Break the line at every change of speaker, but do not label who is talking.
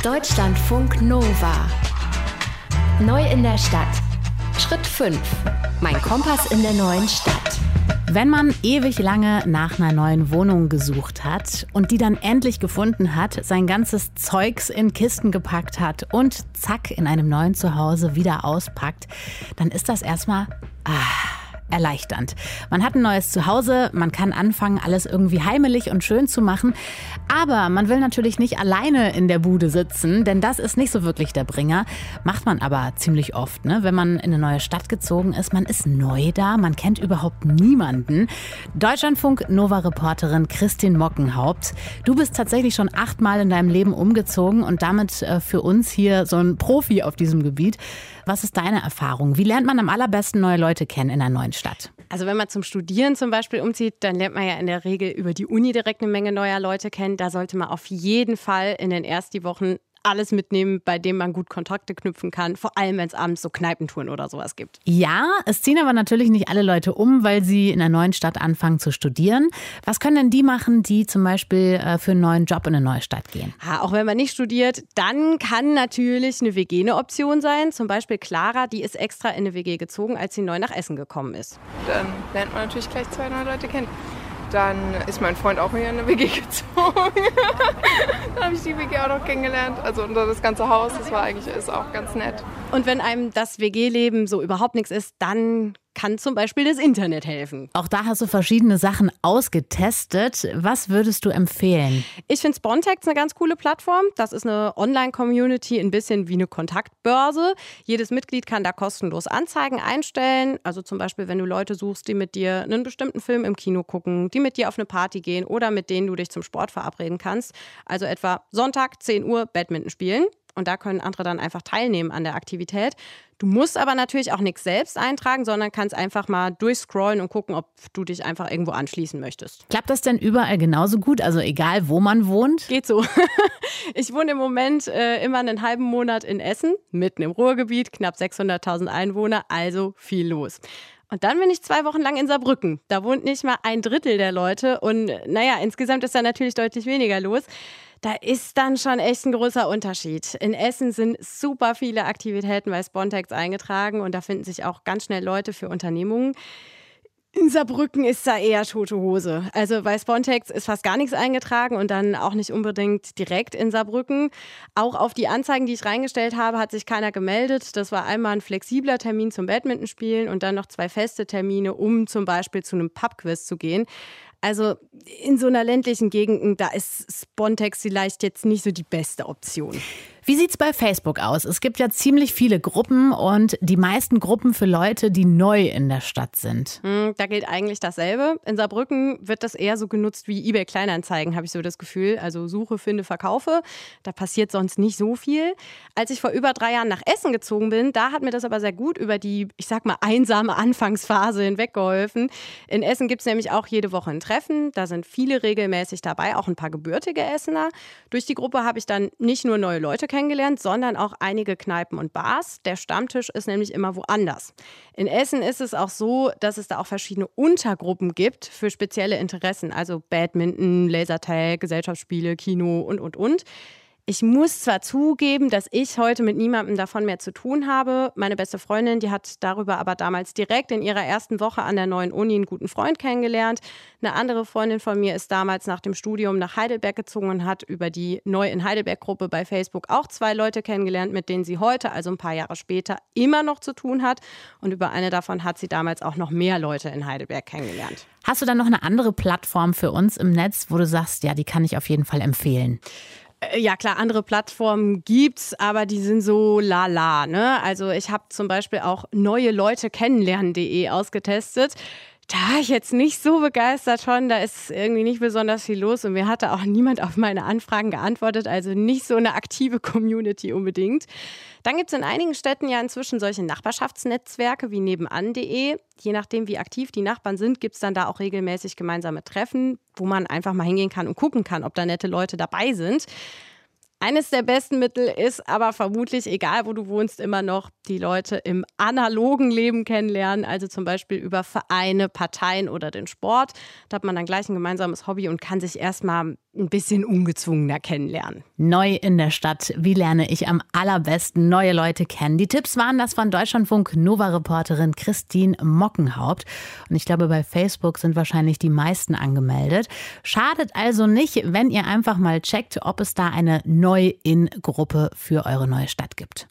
Deutschlandfunk Nova. Neu in der Stadt. Schritt 5. Mein Kompass in der neuen Stadt.
Wenn man ewig lange nach einer neuen Wohnung gesucht hat und die dann endlich gefunden hat, sein ganzes Zeugs in Kisten gepackt hat und zack in einem neuen Zuhause wieder auspackt, dann ist das erstmal erleichternd. Man hat ein neues Zuhause, man kann anfangen, alles irgendwie heimelig und schön zu machen. Aber man will natürlich nicht alleine in der Bude sitzen, denn das ist nicht so wirklich der Bringer. Macht man aber ziemlich oft, ne? Wenn man in eine neue Stadt gezogen ist. Man ist neu da, man kennt überhaupt niemanden. Deutschlandfunk-Nova-Reporterin Christin Mockenhaupt. Du bist tatsächlich schon 8-mal in deinem Leben umgezogen und damit für uns hier so ein Profi auf diesem Gebiet. Was ist deine Erfahrung? Wie lernt man am allerbesten neue Leute kennen in einer neuen Stadt?
Also wenn man zum Studieren zum Beispiel umzieht, dann lernt man ja in der Regel über die Uni direkt eine Menge neuer Leute kennen. Da sollte man auf jeden Fall in den ersten Wochen alles mitnehmen, bei dem man gut Kontakte knüpfen kann. Vor allem, wenn es abends so Kneipentouren oder sowas gibt.
Ja, es ziehen aber natürlich nicht alle Leute um, weil sie in einer neuen Stadt anfangen zu studieren. Was können denn die machen, die zum Beispiel für einen neuen Job in eine neue Stadt gehen?
Auch wenn man nicht studiert, dann kann natürlich eine WG eine Option sein. Zum Beispiel Clara, die ist extra in eine WG gezogen, als sie neu nach Essen gekommen ist.
Dann lernt man natürlich gleich 2 neue Leute kennen. Dann ist mein Freund auch hier in eine WG gezogen. Dann habe ich die WG auch noch kennengelernt. Also unter das ganze Haus, ist auch ganz nett.
Und wenn einem das WG-Leben so überhaupt nichts ist, dann kann zum Beispiel das Internet helfen.
Auch da hast du verschiedene Sachen ausgetestet. Was würdest du empfehlen?
Ich finde Spontex eine ganz coole Plattform. Das ist eine Online-Community, ein bisschen wie eine Kontaktbörse. Jedes Mitglied kann da kostenlos Anzeigen einstellen. Also zum Beispiel, wenn du Leute suchst, die mit dir einen bestimmten Film im Kino gucken, die mit dir auf eine Party gehen oder mit denen du dich zum Sport verabreden kannst. Also etwa Sonntag, 10 Uhr, Badminton spielen. Und da können andere dann einfach teilnehmen an der Aktivität. Du musst aber natürlich auch nichts selbst eintragen, sondern kannst einfach mal durchscrollen und gucken, ob du dich einfach irgendwo anschließen möchtest.
Klappt das denn überall genauso gut? Also egal, wo man wohnt?
Geht so. Ich wohne im Moment immer einen halben Monat in Essen, mitten im Ruhrgebiet, knapp 600.000 Einwohner, also viel los. Und dann bin ich 2 Wochen lang in Saarbrücken. Da wohnt nicht mal 1/3 der Leute. Und naja, insgesamt ist da natürlich deutlich weniger los. Da ist dann schon echt ein großer Unterschied. In Essen sind super viele Aktivitäten bei Spontex eingetragen und da finden sich auch ganz schnell Leute für Unternehmungen. In Saarbrücken ist da eher tote Hose. Also bei Spontex ist fast gar nichts eingetragen und dann auch nicht unbedingt direkt in Saarbrücken. Auch auf die Anzeigen, die ich reingestellt habe, hat sich keiner gemeldet. Das war einmal ein flexibler Termin zum Badmintonspielen und dann noch 2 feste Termine, um zum Beispiel zu einem Pubquiz zu gehen. Also in so einer ländlichen Gegend, da ist Spontex vielleicht jetzt nicht so die beste Option.
Wie sieht's bei Facebook aus? Es gibt ja ziemlich viele Gruppen und die meisten Gruppen für Leute, die neu in der Stadt sind.
Da gilt eigentlich dasselbe. In Saarbrücken wird das eher so genutzt wie eBay Kleinanzeigen, habe ich so das Gefühl. Also Suche, finde, verkaufe. Da passiert sonst nicht so viel. Als ich vor über 3 Jahren nach Essen gezogen bin, da hat mir das aber sehr gut über die, ich sag mal, einsame Anfangsphase hinweg geholfen. In Essen gibt es nämlich auch jede Woche ein Treffen. Da sind viele regelmäßig dabei, auch ein paar gebürtige Essener. Durch die Gruppe habe ich dann nicht nur neue Leute kennengelernt, sondern auch einige Kneipen und Bars. Der Stammtisch ist nämlich immer woanders. In Essen ist es auch so, dass es da auch verschiedene Untergruppen gibt für spezielle Interessen, also Badminton, Lasertag, Gesellschaftsspiele, Kino und. Ich muss zwar zugeben, dass ich heute mit niemandem davon mehr zu tun habe. Meine beste Freundin, die hat darüber aber damals direkt in ihrer ersten Woche an der neuen Uni einen guten Freund kennengelernt. Eine andere Freundin von mir ist damals nach dem Studium nach Heidelberg gezogen und hat über die Neu in Heidelberg-Gruppe bei Facebook auch 2 Leute kennengelernt, mit denen sie heute, also ein paar Jahre später, immer noch zu tun hat. Und über eine davon hat sie damals auch noch mehr Leute in Heidelberg kennengelernt.
Hast du dann noch eine andere Plattform für uns im Netz, wo du sagst, ja, die kann ich auf jeden Fall empfehlen?
Ja klar, andere Plattformen gibt's, aber die sind so lala, ne? Also ich habe zum Beispiel auch neueleutekennenlernen.de ausgetestet. Da war ich jetzt nicht so begeistert von, da ist irgendwie nicht besonders viel los und mir hatte auch niemand auf meine Anfragen geantwortet, also nicht so eine aktive Community unbedingt. Dann gibt es in einigen Städten ja inzwischen solche Nachbarschaftsnetzwerke wie nebenan.de. Je nachdem, wie aktiv die Nachbarn sind, gibt es dann da auch regelmäßig gemeinsame Treffen, wo man einfach mal hingehen kann und gucken kann, ob da nette Leute dabei sind. Eines der besten Mittel ist aber vermutlich, egal wo du wohnst, immer noch die Leute im analogen Leben kennenlernen, also zum Beispiel über Vereine, Parteien oder den Sport. Da hat man dann gleich ein gemeinsames Hobby und kann sich erstmal ein bisschen ungezwungener kennenlernen.
Neu in der Stadt. Wie lerne ich am allerbesten neue Leute kennen? Die Tipps waren das von Deutschlandfunk Nova-Reporterin Christine Mockenhaupt. Und ich glaube, bei Facebook sind wahrscheinlich die meisten angemeldet. Schadet also nicht, wenn ihr einfach mal checkt, ob es da eine Neu-in-Gruppe für eure neue Stadt gibt.